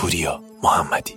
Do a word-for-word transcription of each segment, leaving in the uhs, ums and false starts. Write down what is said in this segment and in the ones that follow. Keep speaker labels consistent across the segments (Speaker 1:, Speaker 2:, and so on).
Speaker 1: پوریا محمدی.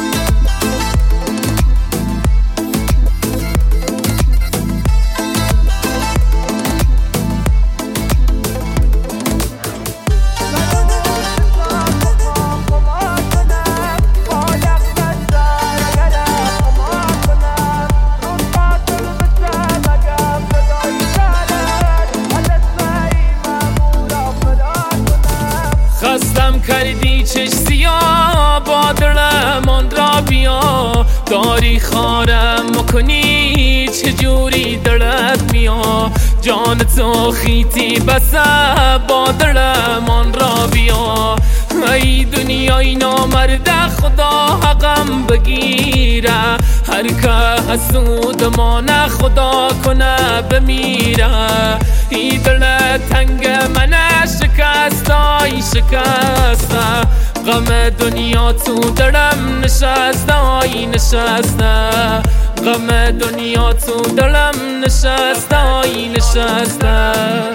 Speaker 2: خستم کردی چش سیاه با دلمان را بیا، داری خارم مکنی چجوری دلت میا، جان تو خیتی بسه با دلمان را بیا. ای دنیای نامرده خدا حقم بگیره، هر که حسود مانه خدا کنه بمیره. ای دل تنگ منه شکستای شکسته، غم دنیا تو دلم نشسته آی نشسته، غم دنیا تو دلم نشسته آی نشسته.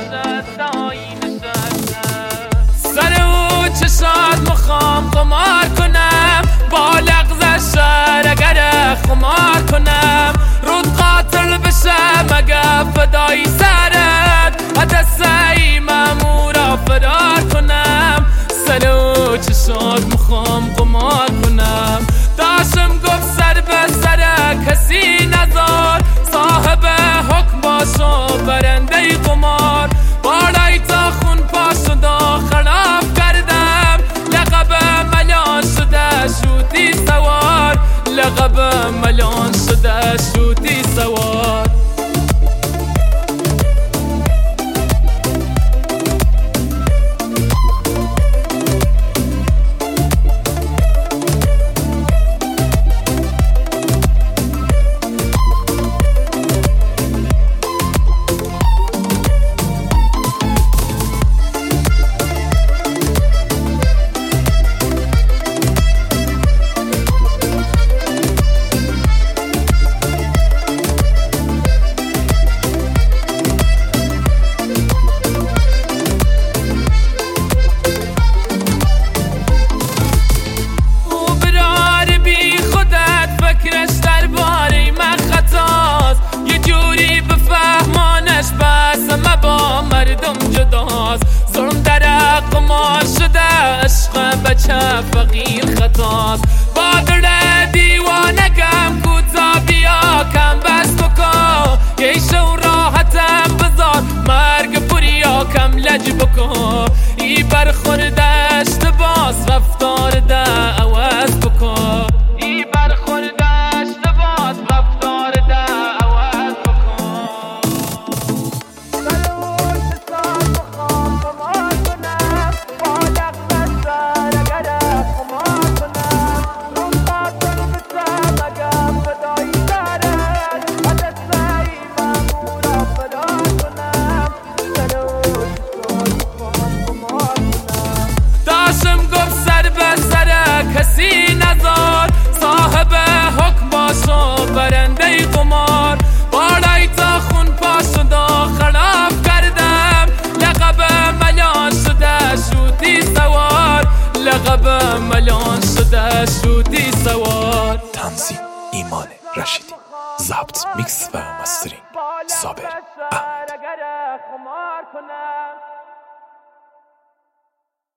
Speaker 2: سر او چشات مخوام قمار کنم، با لغزش شهر اگر خمار کنم، رود قاتل بشه مگه فدای سرت، حدثی مامورا فرار کنم. سر او چشات مخوام قمار کنم، داشم گفت سر به سر کسی نذار، صاحب حکم باشو برنده قمار. بالای تا خون پاشدا خراب کردم، لقب ملان شده شوتی سوار، لقب ملان شده شوتی سوار. ظلم در قمار شده عشق بچه فقیر خطاست، با دل دیوانگم کوتا بیا کم بس بکن، یه شو راحتم بذار مرگ پوریا کم لج بکن. ای برخوردشت باز رفتار ده عوض بکن، ای برخوردشت باز رفتار ده عوض بکن. کسی نذار، صاحب حکم باشو برنده قمار. بالای تا خون پاشدا خراب کردم، لقب ملان شده شوتی سوار، لقب ملان شده شوتی سوار.
Speaker 1: تنظیم ایمان رشیدی، ضبط میکس و